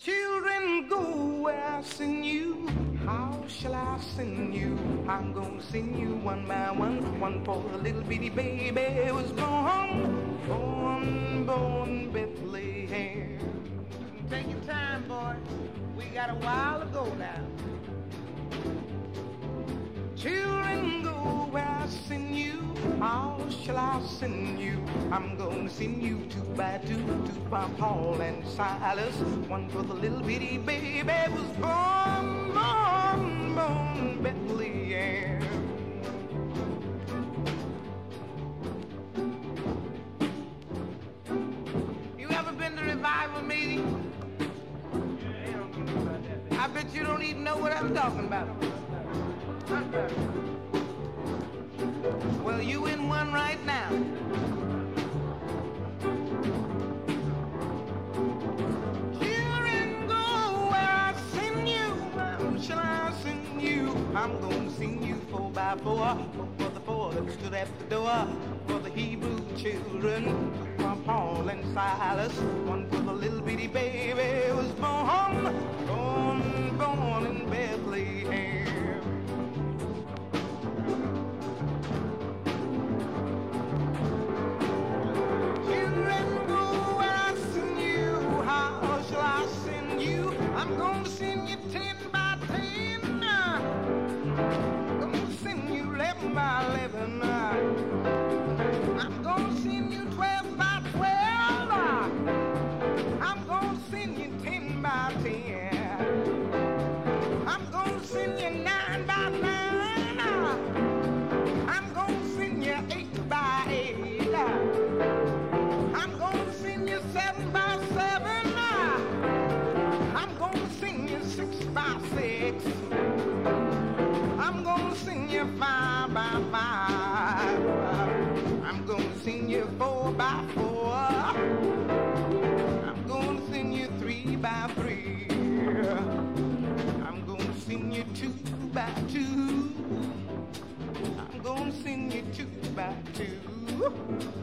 Children, go where I send you. How shall I send you? I'm gonna send you one by one. One for a little bitty baby was born Bethlehem. Take your time, boy. We got a while to go now. Children, go where I send you. How shall I send you? I'm gonna send you two by two to Paul and Silas. One for the little bitty baby was born Bethlehem. You ever been to revival meeting? I bet you don't even know what I'm talking about. Well, you in one right now. Children, go where I send you. How shall I send you? I'm gonna send you 4 by 4 for the 4 that stood at the door. For the Hebrew children, from Paul and Silas. One for the little bitty baby was born in Bethlehem. I'm gonna send you 10 by 10. Gonna send you 11 by 11. I'm gonna send you 12 by 12. I'm gonna send you 10 by 10. I'm gonna send you 9 by 9. I'm gonna send you 8 by 8. I'm gonna send you 7 by 7. I'm gonna sing you 6 by 6. I'm gonna sing you 5 by 5. I'm gonna sing you 4 by 4. I'm gonna sing you 3 by 3. I'm gonna sing you 2 by 2. I'm gonna sing you 2 by 2.